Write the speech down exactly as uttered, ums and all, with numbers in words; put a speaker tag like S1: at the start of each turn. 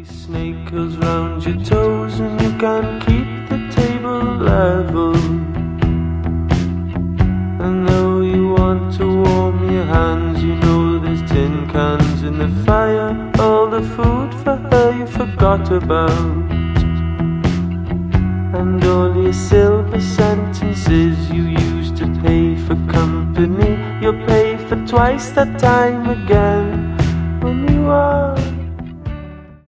S1: Snake goes round your toes and you can't keep the table level. And though you want to warm your hands, you know there's tin cans in the fire. All the food for her you forgot about, and all your silver sentences you used to pay for company, you'll pay for twice that time again when you are